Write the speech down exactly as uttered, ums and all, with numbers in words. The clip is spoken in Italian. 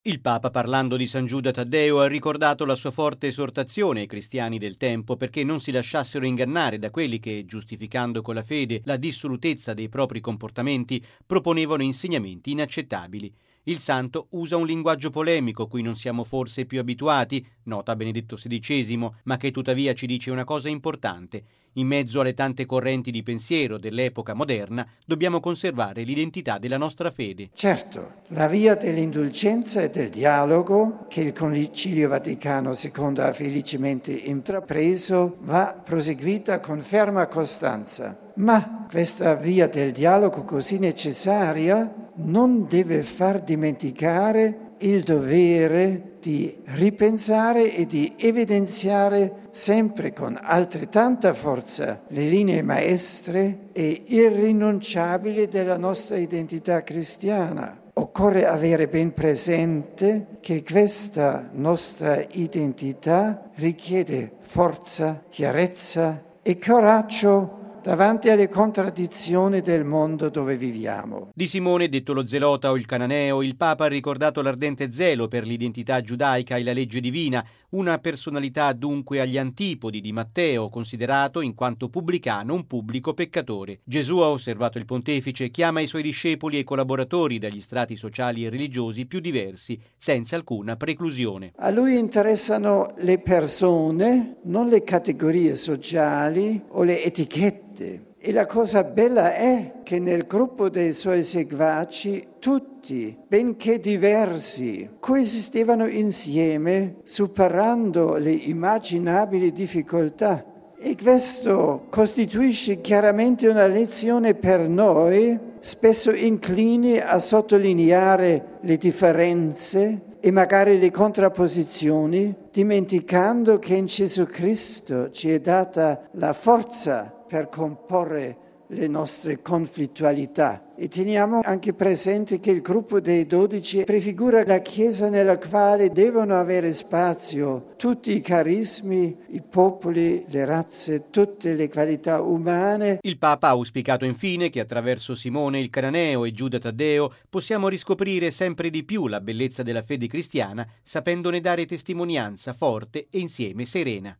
Il Papa, parlando di San Giuda Taddeo, ha ricordato la sua forte esortazione ai cristiani del tempo perché non si lasciassero ingannare da quelli che, giustificando con la fede la dissolutezza dei propri comportamenti, proponevano insegnamenti inaccettabili. Il santo usa un linguaggio polemico cui non siamo forse più abituati, nota Benedetto sedicesimo, ma che tuttavia ci dice una cosa importante. In mezzo alle tante correnti di pensiero dell'epoca moderna, dobbiamo conservare l'identità della nostra fede. Certo, la via dell'indulgenza e del dialogo, che il Concilio Vaticano secondo ha felicemente intrapreso, va proseguita con ferma costanza. Ma questa via del dialogo così necessaria non deve far dimenticare il dovere di ripensare e di evidenziare sempre con altrettanta forza le linee maestre e irrinunciabili della nostra identità cristiana. Occorre avere ben presente che questa nostra identità richiede forza, chiarezza e coraggio davanti alle contraddizioni del mondo dove viviamo. Di Simone, detto lo zelota o il cananeo, il Papa ha ricordato l'ardente zelo per l'identità giudaica e la legge divina, una personalità dunque agli antipodi di Matteo, considerato in quanto pubblicano un pubblico peccatore. Gesù, ha osservato il pontefice, chiama i suoi discepoli e collaboratori dagli strati sociali e religiosi più diversi, senza alcuna preclusione. A lui interessano le persone, non le categorie sociali o le etichette. E la cosa bella è che nel gruppo dei suoi seguaci tutti, benché diversi, coesistevano insieme superando le immaginabili difficoltà. E questo costituisce chiaramente una lezione per noi, spesso inclini a sottolineare le differenze e magari le contrapposizioni, dimenticando che in Gesù Cristo ci è data la forza per comporre le nostre conflittualità. E teniamo anche presente che il gruppo dei dodici prefigura la Chiesa nella quale devono avere spazio tutti i carismi, i popoli, le razze, tutte le qualità umane. Il Papa ha auspicato infine che attraverso Simone il cananeo e Giuda Taddeo possiamo riscoprire sempre di più la bellezza della fede cristiana, sapendone dare testimonianza forte e insieme serena.